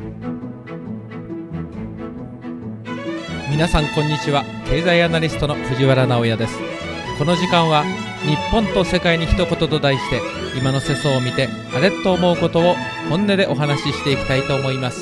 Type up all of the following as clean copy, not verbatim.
皆さんこんにちは。経済アナリストの藤原直也です。この時間は日本と世界に一言と題して、今の世相を見てあれと思うことを本音でお話ししていきたいと思います。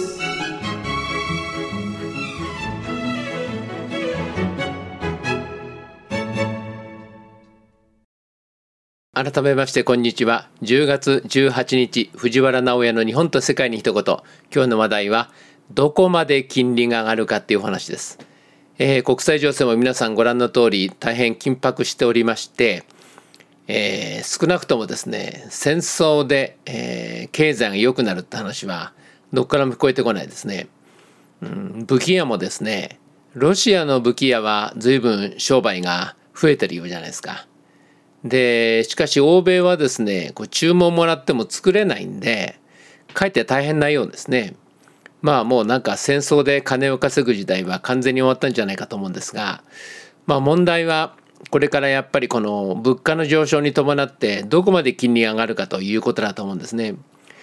改めましてこんにちは。10月18日藤原直也の日本と世界に一言。今日の話題はどこまで金利が上がるかっていうお話です。国際情勢も皆さんご覧の通り大変緊迫しておりまして、少なくともですね、戦争で、経済が良くなるって話はどこからも聞こえてこないですね。武器屋もですね、ロシアの武器屋は随分商売が増えてるようじゃないですか。でしかし欧米はですね、注文もらっても作れないんで、かえって大変なようですね。もうなんか戦争で金を稼ぐ時代は完全に終わったんじゃないかと思うんですが、問題はこれからやっぱりこの物価の上昇に伴ってどこまで金利が上がるかということだと思うんですね。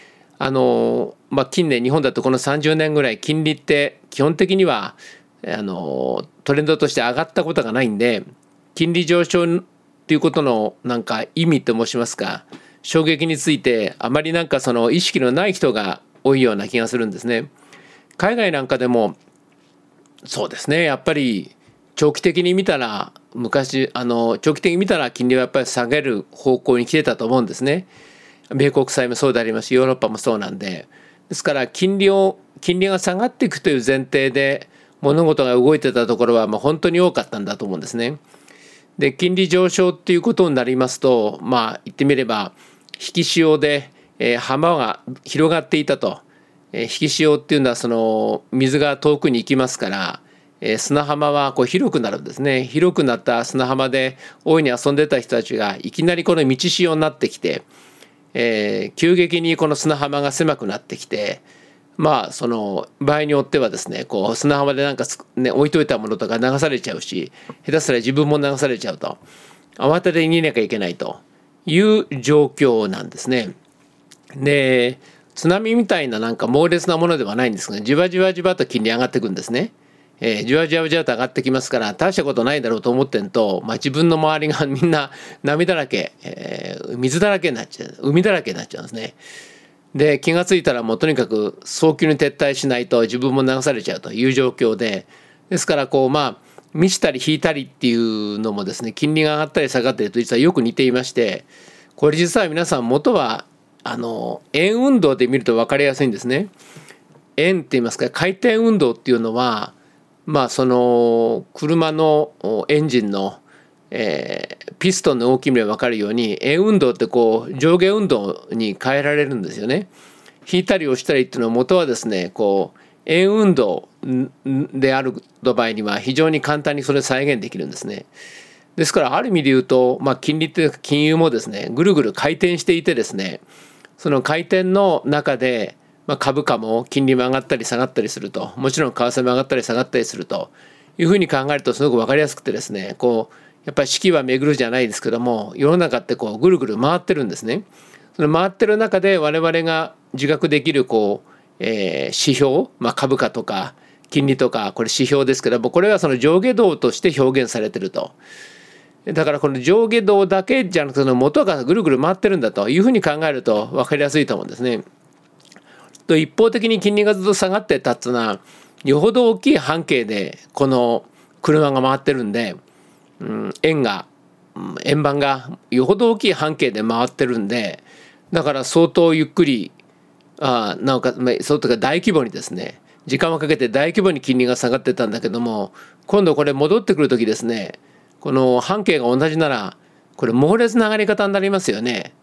近年日本だとこの30年ぐらい金利って基本的にはトレンドとして上がったことがないんで、金利上昇ということのなんか意味と申しますか、衝撃についてあまりなんかその意識のない人が多いような気がするんですね。海外なんかでもそうですね、やっぱり長期的に見たら長期的に見たら金利はやっぱり下げる方向に来てたと思うんですね。米国債もそうでありますし、ヨーロッパもそうなんで、ですから金利が下がっていくという前提で物事が動いてたところは本当に多かったんだと思うんですね。で金利上昇っていうことになりますと、言ってみれば引き潮で、浜が広がっていたと。引き潮っていうのはその水が遠くに行きますから、砂浜は広くなるんですね。広くなった砂浜で大いに遊んでた人たちがいきなりこの満ち潮になってきて、急激にこの砂浜が狭くなってきて、その場合によってはですね、砂浜で置いといたものとか流されちゃうし、下手すら自分も流されちゃうと、慌てて逃げなきゃいけないという状況なんですね。で津波みたいな猛烈なものではないんですが、じわじわじわと金利上がっていくんですね。じわじわじわと上がってきますから、大したことないだろうと思ってんと、自分の周りがみんな波だらけ、水だらけになっちゃう、海だらけになっちゃうんですね。で気がついたらもうとにかく早急に撤退しないと自分も流されちゃうという状況で、ですから満ちたり引いたりっていうのもですね、金利が上がったり下がったりと実はよく似ていまして、これ実は皆さん元は円運動で見ると分かりやすいんですね。円って言いますか、回転運動っていうのはその車のエンジンの、ピストンの動き見れば分かるように、円運動って上下運動に変えられるんですよね。引いたり押したりっていうのは元はですね、円運動である場合には非常に簡単にそれ再現できるんですね。ですからある意味で言うと、金利って金融もですね、ぐるぐる回転していてですね、その回転の中で、株価も金利も上がったり下がったりすると、もちろん為替も上がったり下がったりするというふうに考えるとすごく分かりやすくてですね、やっぱり四季は巡るじゃないですけども、世の中ってぐるぐる回ってるんですね。その回ってる中で我々が自覚できる指標、株価とか金利とか、これ指標ですけども、これはその上下動として表現されてると。だからこの上下動だけじゃなくて、その元がぐるぐる回ってるんだというふうに考えると分かりやすいと思うんですね。と一方的に金利がずっと下がってたっていうのは、よほど大きい半径でこの車が回ってるんで、円盤がよほど大きい半径で回ってるんで、だから相当ゆっくりなおかつそうとか大規模にですね、時間をかけて大規模に金利が下がってたんだけども、今度これ戻ってくるときですね、この半径が同じならこれ猛烈な上がり方になりますよね。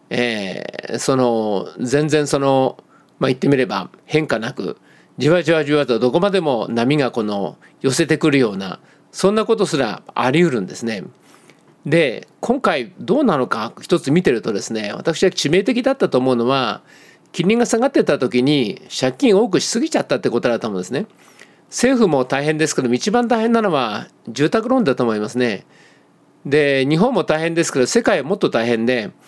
全然言ってみれば変化なく、じわじわじわとどこまでも波が寄せてくるような、そんなことすらあり得るんですね。で今回どうなのか一つ見てるとですね、私は致命的だったと思うのは、金利が下がってた時に借金を多くしすぎちゃったってことだと思うんですね。政府も大変ですけど、一番大変なのは住宅ローンだと思いますね。で日本も大変ですけど、世界はもっと大変で、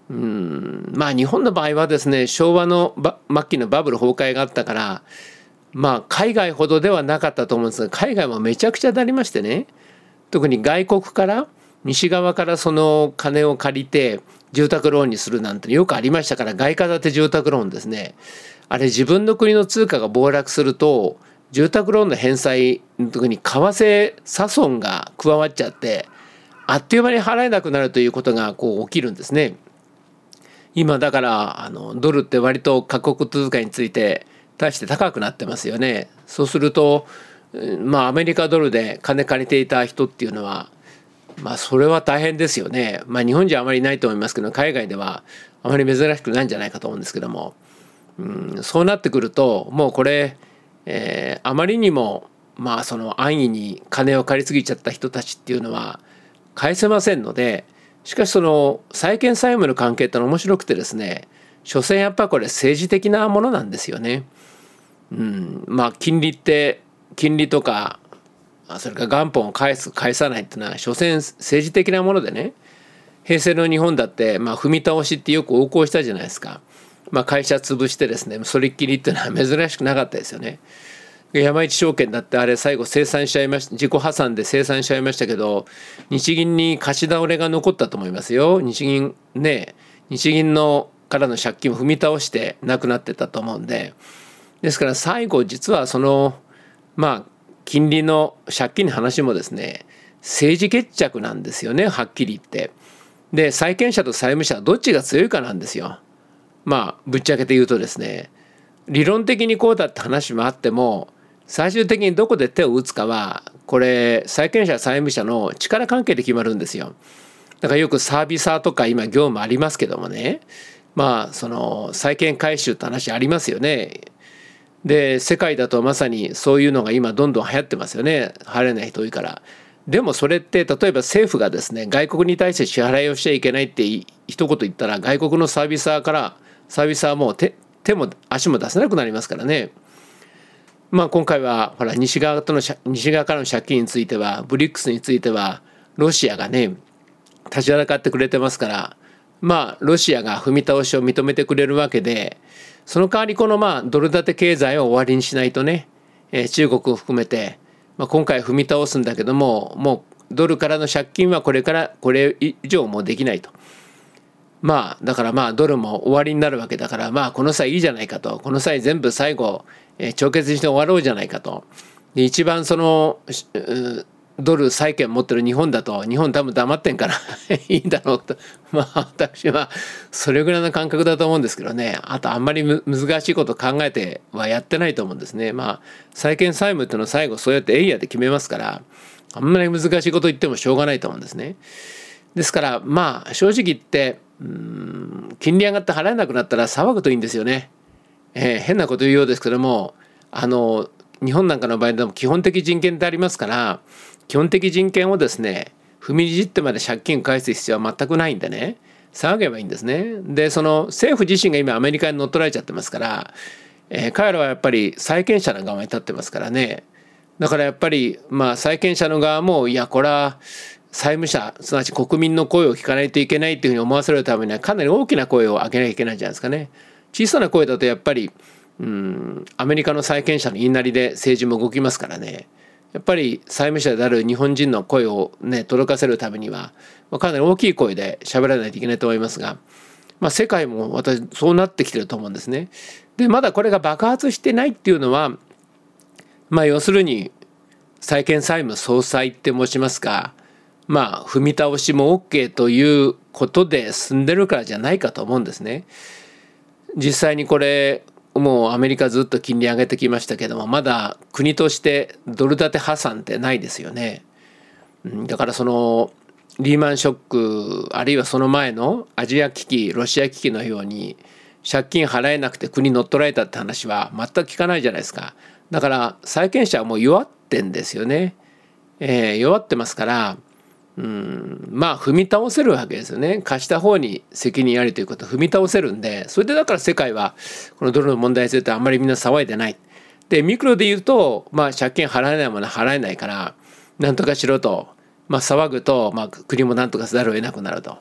まあ日本の場合はですね、昭和の末期のバブル崩壊があったから、まあ海外ほどではなかったと思うんですが、海外もめちゃくちゃなりましてね、特に外国から西側からその金を借りて住宅ローンにするなんてよくありましたから、外貨建て住宅ローンですね。あれ自分の国の通貨が暴落すると住宅ローンの返済の時に為替差損が加わっちゃって、あっという間に払えなくなるということがこう起きるんですね。今だからドルって割と各国通貨について対して高くなってますよね。そうするとまあアメリカドルで金借りていた人っていうのはまあそれは大変ですよね。まあ日本じゃあまりないと思いますけど、海外ではあまり珍しくないんじゃないかと思うんですけども、そうなってくるともうこれ、あまりにもまあその安易に金を借りすぎちゃった人たちっていうのは返せませんので、しかしその債権債務の関係ってのは面白くてですね、所詮やっぱこれ政治的なものなんですよね。まあ金利とかそれから元本を返さないっていうのは所詮政治的なものでね、平成の日本だってまあ踏み倒しってよく横行したじゃないですか。まあ会社潰してですね、それっきりっていうのは珍しくなかったですよね。山一証券だってあれ最後清算しちゃいました、自己破産で清算しちゃいましたけど、日銀に貸し倒れが残ったと思いますよ。日銀のからの借金を踏み倒してなくなってたと思うんで、ですから最後実はそのまあ金利の借金の話もですね、政治決着なんですよね、はっきり言って。で債権者と債務者どっちが強いかなんですよ。まあぶっちゃけて言うとですね、理論的にこうだって話もあっても、最終的にどこで手を打つかはこれ債権者債務者の力関係で決まるんですよ。だからよくサービサーとか今業務ありますけどもね、まあその債権回収って話ありますよね。で世界だとまさにそういうのが今どんどん流行ってますよね。払えない人多いから。でもそれって例えば政府がですね、外国に対して支払いをしちゃいけないって一言言ったら、外国のサービサーはもう手も足も出せなくなりますからね。まあ今回はほら西側からの借金については、ブリックスについてはロシアがね立ちはだかってくれてますから、まあロシアが踏み倒しを認めてくれるわけで、その代わりこのまあドル建て経済を終わりにしないとね、中国を含めて、まあ、今回踏み倒すんだけども、もうドルからの借金はこれ以上もうできないと。まあだからまあドルも終わりになるわけだから、まあこの際いいじゃないかと、この際全部最後帳結して終わろうじゃないかと。で一番そのドル債券持ってる日本だと、日本多分黙ってんからいいんだろうと、まあ私はそれぐらいの感覚だと思うんですけどね。あとあんまり難しいこと考えてはやってないと思うんですね。まあ債権債務っていうのは最後そうやってエイヤで決めますから、あんまり難しいこと言ってもしょうがないと思うんですね。ですからまあ正直言って金利上がって払えなくなったら騒ぐといいんですよね。変なこと言うようですけども、日本なんかの場合でも基本的人権ってありますから、基本的人権をですね踏みにじってまで借金を返す必要は全くないんでね、騒げばいいんですね。でその政府自身が今アメリカに乗っ取られちゃってますから、彼らはやっぱり債権者の側に立ってますからね。だからやっぱりまあ債権者の側も、いやこれは債務者すなわち国民の声を聞かないといけないというふうに思わせるためにはかなり大きな声を上げなきゃいけないんじゃないですかね。小さな声だとやっぱりアメリカの債権者の言いなりで政治も動きますからね。やっぱり債務者である日本人の声をね届かせるためには、かなり大きい声で喋らないといけないと思いますが、世界も私そうなってきてると思うんですね。でまだこれが爆発してないっていうのは、要するに債権債務相殺って申しますか、踏み倒しも OK ということで進んでるからじゃないかと思うんですね。実際にこれもうアメリカずっと金利上げてきましたけども、まだ国としてドル建て破産ってないですよね。だからそのリーマンショックあるいはその前のアジア危機ロシア危機のように借金払えなくて国乗っ取られたって話は全く聞かないじゃないですか。だから債権者はもう弱ってんですよね。弱ってますから踏み倒せるわけですよね。貸した方に責任ありということを踏み倒せるんで、それでだから世界はこのドルの問題についてあんまりみんな騒いでない。でミクロで言うと、借金払えないものは払えないからなんとかしろと、騒ぐと、国もなんとかせざるを得なくなると。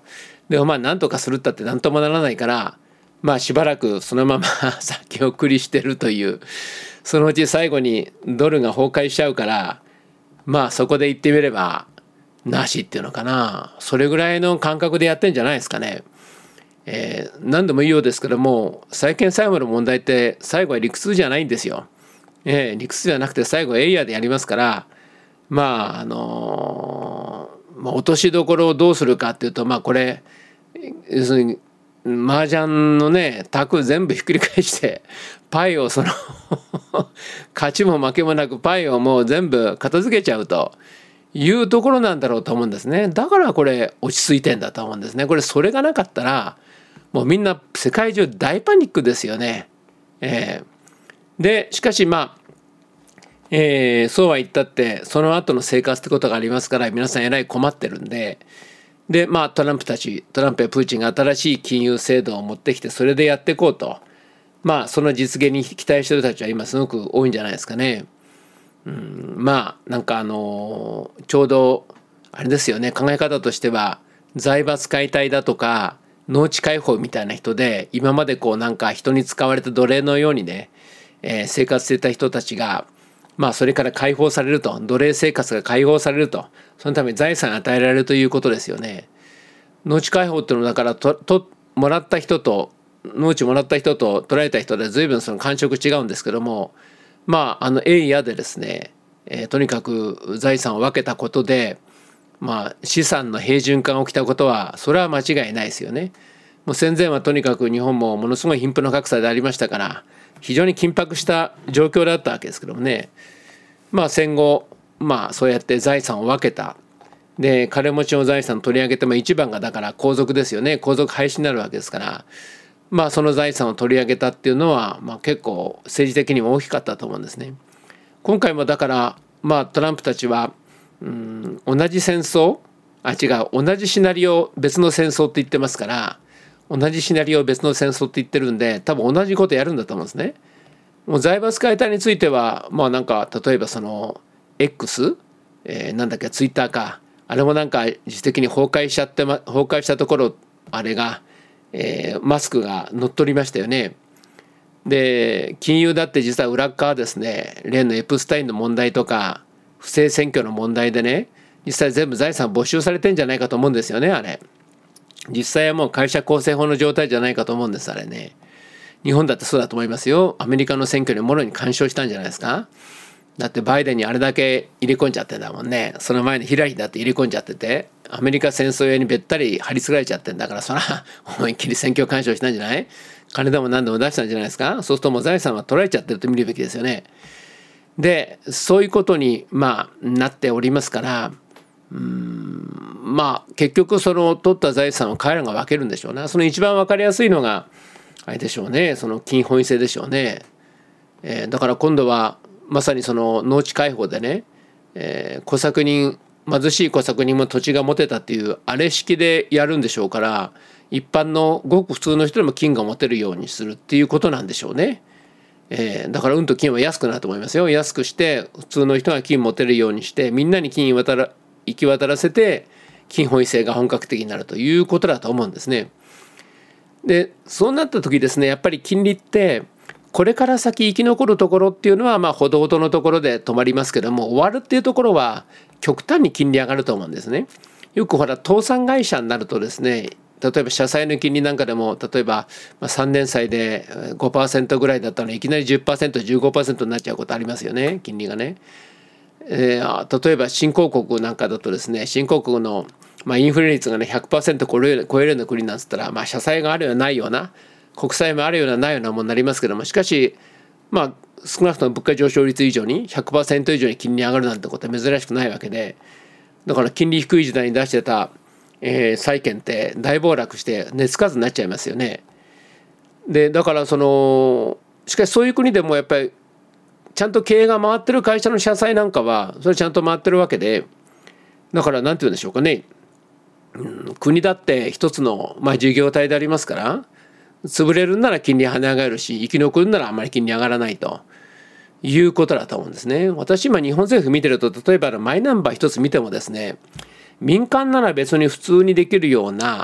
でもまあ何とかするったって何ともならないから、まあしばらくそのまま先送りしてるという、そのうち最後にドルが崩壊しちゃうから、まあそこで言ってみればなしっていうのかな、それぐらいの感覚でやってんじゃないですかね。何度も言うようですけども、債券債務の問題って最後は理屈じゃないんですよ。理屈じゃなくて最後エイヤーでやりますから、まあ落としどころをどうするかっていうと、まあこれ要するに麻雀のね卓全部ひっくり返してパイを勝ちも負けもなくパイをもう全部片付けちゃうというところなんだろうと思うんですね。だからこれ落ち着いてんだと思うんですね。これそれがなかったらもうみんな世界中大パニックですよね。でしかしまあそうは言ったってその後の生活ってことがありますから皆さんえらい困ってるんで、まあトランプやプーチンが新しい金融制度を持ってきてそれでやっていこうと、まあその実現に期待してる人たちは今すごく多いんじゃないですかね。まあなんかちょうどあれですよね、考え方としては財閥解体だとか農地解放みたいな人で、今までこうなんか人に使われた奴隷のようにね、生活していた人たちがまあそれから解放されると、奴隷生活が解放されると、そのために財産が与えられるということですよね。農地解放っていうのはだからもらった人と農地もらった人と取られた人で随分その感触違うんですけども、まあエイヤでですね、とにかく財産を分けたことで、まあ資産の平準化が起きたことはそれは間違いないですよね。もう戦前はとにかく日本もものすごい貧富の格差でありましたから非常に緊迫した状況だったわけですけどもね。まあ戦後まあそうやって財産を分けた。で金持ちの財産取り上げても一番がだから皇族ですよね。皇族廃止になるわけですから、まあその財産を取り上げたっていうのはまあ結構政治的にも大きかったと思うんですね。今回もだからまあトランプたちは同じ戦争同じシナリオ別の戦争って言ってますから、同じシナリオ別の戦争って言ってるんで多分同じことやるんだと思うんですね。もう財閥解体についてはまあなんか例えばその X、なんだっけツイッターか、あれもなんか自主的に崩壊したところあれが、マスクが乗っ取りましたよね。で金融だって実は裏側ですね、例のエプスタインの問題とか不正選挙の問題でね、実際全部財産没収されてんじゃないかと思うんですよね。あれ実際はもう会社構成法の状態じゃないかと思うんです。あれね、日本だってそうだと思いますよ。アメリカの選挙にもろに干渉したんじゃないですか。だってバイデンにあれだけ入れ込んじゃってんだもんね。その前にヒラリーだって入れ込んじゃってて、アメリカ戦争用にべったり張り付かれちゃってんだから、そら思いっきり選挙干渉したんじゃない？金でも何でも出したんじゃないですか。そうするともう財産は取られちゃってると見るべきですよね。でそういうことにまあなっておりますから、まあ結局その取った財産を彼らが分けるんでしょうね。その一番分かりやすいのがあれでしょうね、その金本位制でしょうね。だから今度はまさにその農地解放でね、貧しい小作人も土地が持てたっていうあれ式でやるんでしょうから、一般のごく普通の人でも金が持てるようにするっていうことなんでしょうね。だから金は安くなると思いますよ。安くして普通の人が金持てるようにしてみんなに金行き渡らせて金本位制が本格的になるということだと思うんですね。でそうなった時ですね、やっぱり金利ってこれから先生き残るところっていうのはまあほどほどのところで止まりますけども、終わるっていうところは極端に金利上がると思うんですね。よくほら倒産会社になるとですね、例えば社債の金利なんかでも例えば3年債で 5% ぐらいだったのにいきなり 10%、15% になっちゃうことありますよね、金利がね。例えば新興国なんかだとですね、新興国のインフレ率がね 100% 超えるような国なんつったら、社債があるようなないような、国債もあるようなないようなものになりますけども、しかし少なくとも物価上昇率以上に 100% 以上に金利上がるなんてことは珍しくないわけで、だから金利低い時代に出してた、債券って大暴落して値つかずになっちゃいますよね。でだからしかしそういう国でもやっぱりちゃんと経営が回ってる会社の社債なんかはそれちゃんと回ってるわけで、だから何て言うんでしょうかね、国だって一つの事業体でありますから、潰れるんなら金利跳ね上がるし、生き残るんならあんまり金利上がらないということだと思うんですね。私今日本政府見てると、例えばマイナンバー一つ見てもですね、民間なら別に普通にできるような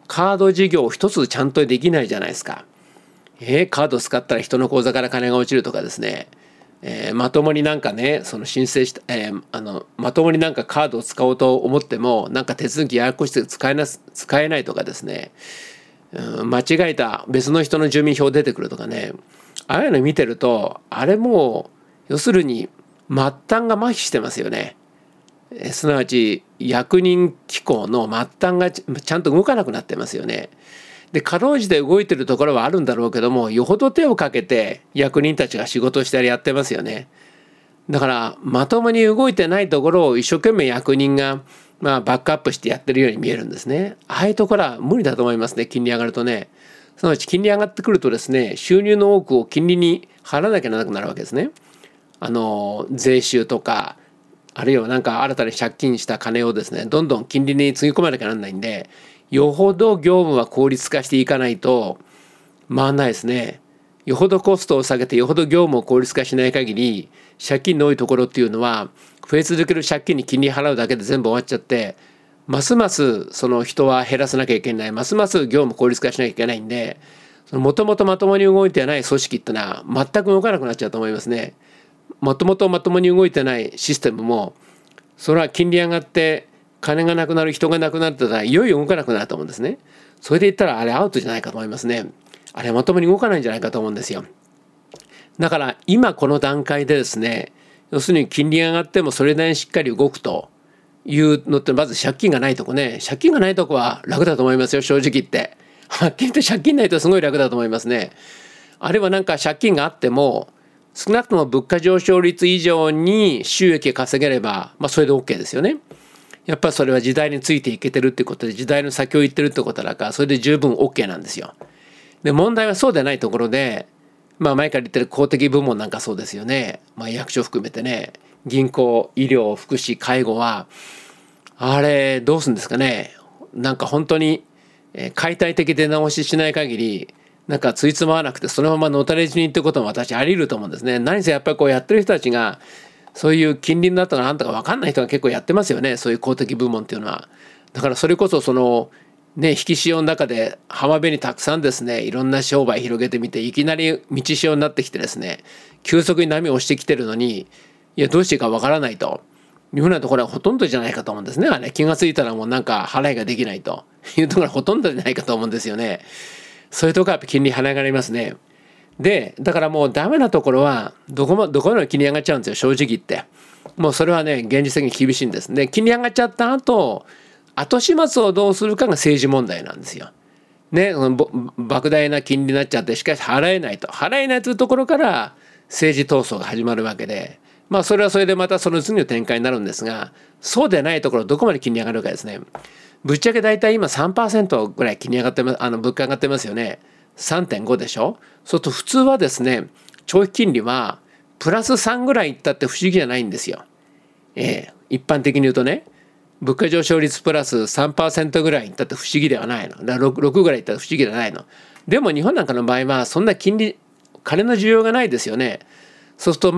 カード事業を一つちゃんとできないじゃないですか。カード使ったら人の口座から金が落ちるとかですね、まともになんかねその申請した、まともになんかカードを使おうと思ってもなんか手続きややこしくて使えないとかですね、間違えた別の人の住民票出てくるとかね、ああいうの見てるとあれもう要するに末端が麻痺してますよね。すなわち役人機構の末端がちゃんと動かなくなってますよね。でかろうじて動いてるところはあるんだろうけども、よほど手をかけて役人たちが仕事をしたりやってますよね。だからまともに動いてないところを一生懸命役人がバックアップしてやってるように見えるんですね。ああいうところは無理だと思いますね。金利上がるとね、すなわち金利上がってくるとですね、収入の多くを金利に払わなきゃならなくなるわけですね。税収とかあるいはなんか新たに借金した金をですねどんどん金利につぎ込まなきゃならないんで、よほど業務は効率化していかないと回らないですね。よほどコストを下げてよほど業務を効率化しない限り借金の多いところっていうのは増え続ける借金に金利払うだけで全部終わっちゃって、ますますその人は減らさなきゃいけない、ますます業務効率化しなきゃいけないんで、もともとまともに動いてない組織ってのは全く動かなくなっちゃうと思いますね。もともとまともに動いてないシステムもそれは金利上がって金がなくなる人がなくなったらいよいよ動かなくなると思うんですね。それで言ったらあれアウトじゃないかと思いますね。あれまともに動かないんじゃないかと思うんですよ。だから今この段階でですね、要するに金利が上がってもそれなりにしっかり動くというのって、まず借金がないとこね、借金がないとこは楽だと思いますよ、正直言って。はっきり言って借金ないとすごい楽だと思いますね。あるいはなんか借金があっても少なくとも物価上昇率以上に収益が稼げれば、それで OK ですよね。やっぱりそれは時代についていけてるってことで、時代の先を行ってるってことだから、それで十分 OK なんですよ。で問題はそうでないところで、前から言ってる公的部門なんかそうですよね。役所含めてね、銀行、医療、福祉、介護はあれどうするんですかね。なんか本当に解体的出直ししない限りなんかついつまわなくてそのままのたれ死にってことも私あり得ると思うんですね。何せやっぱりこうやってる人たちがそういう金利になったかなんとか分かんない人が結構やってますよね、そういう公的部門っていうのは。だからそれこそその引き潮の中で浜辺にたくさんですねいろんな商売広げてみて、いきなり道潮になってきてですね急速に波を押してきてるのに、いやどうしていいか分からないというふうなところはほとんどじゃないかと思うんですね。気が付いたらもうなんか払いができないというところはほとんどじゃないかと思うんですよね。そういうところはやっぱ金利跳ね上がりますね。でだからもうダメなところはどこまで金利上がっちゃうんですよ、正直言って。もうそれはね現実的に厳しいんです。で金利上がっちゃった後始末をどうするかが政治問題なんですよ。ね、莫大な金利になっちゃってしかし払えないというところから政治闘争が始まるわけで、それはそれでまたその次の展開になるんですが、そうでないところどこまで金利上がるかですね。ぶっちゃけ大体今 3% ぐらい金利上がってます、物価上がってますよね。 3.5 でしょ。そうすると普通はですね長期金利はプラス3ぐらいいったって不思議じゃないんですよ。一般的に言うとね、物価上昇率プラス 3% ぐらいいったって不思議ではないの。だから 6ぐらいいったって不思議ではないの。でも日本なんかの場合はそんな金の需要がないですよね。そうすると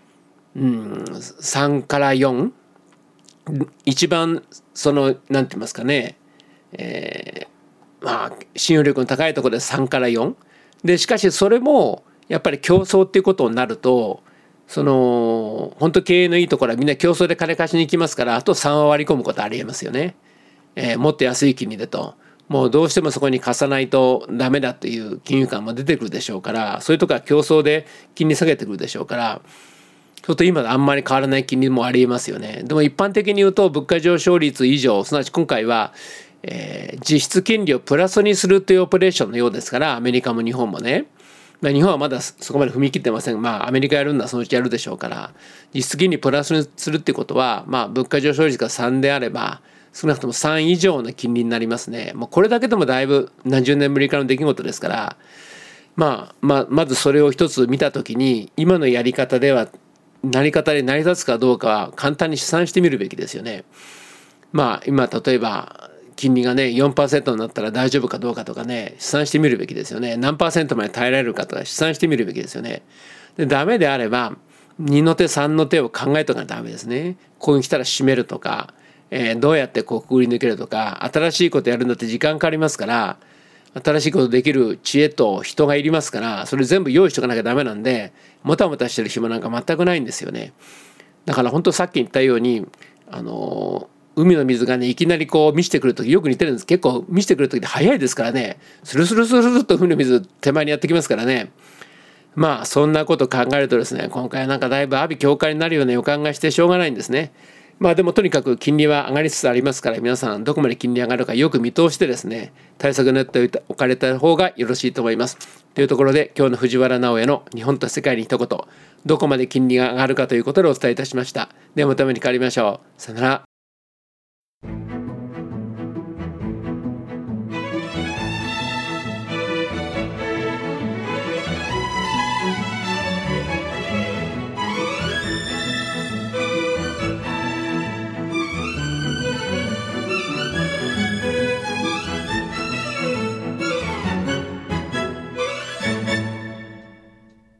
3から4、一番そのなんて言いますかね、信用力の高いところで3から4で、しかしそれもやっぱり競争っていうことになると、その本当経営のいいところはみんな競争で金貸しに行きますから、あと3は割り込むことありえますよね。もっと安い金利でともうどうしてもそこに貸さないとダメだという金融機関も出てくるでしょうから、そういうところは競争で金利下げてくるでしょうから、ちょっと今あんまり変わらない金利もありえますよね。でも一般的に言うと物価上昇率以上、すなわち今回は、実質金利をプラスにするというオペレーションのようですから、アメリカも日本もね、日本はまだそこまで踏み切ってませんが、アメリカやるんだそのうちやるでしょうから、実質金利プラスにするってことは、物価上昇率が3であれば少なくとも3以上の金利になりますね。もうこれだけでもだいぶ何十年ぶりかの出来事ですから、まずそれを一つ見たときに今のやり方では成り立つかどうかは簡単に試算してみるべきですよね。今例えば金利がね 4% になったら大丈夫かどうかとかね、試算してみるべきですよね。何%まで耐えられるかとか試算してみるべきですよね。でダメであれば2の手3の手を考えとかダメですね。ここに来たら閉めるとか、 どうやってこうくぐり抜けるとか、新しいことやるんだって時間かかりますから、新しいことできる知恵と人がいりますから、それ全部用意しとかなきゃダメなんで、もたもたしてる暇なんか全くないんですよね。だから本当さっき言ったように海の水がねいきなりこう満ちてくる時よく似てるんです。結構満ちてくる時って早いですからね、スルスルスルスルと海の水手前にやってきますからね。まあそんなこと考えるとですね、今回はなんかだいぶ阿鼻教会になるような予感がしてしょうがないんですね。まあでもとにかく金利は上がりつつありますから、皆さんどこまで金利上がるかよく見通してですね、対策練っておかれた方がよろしいと思います。というところで、今日の藤原直哉の日本と世界に一言、どこまで金利が上がるかということでお伝えいたしました。ではまたお目にかかりましょう。さよなら。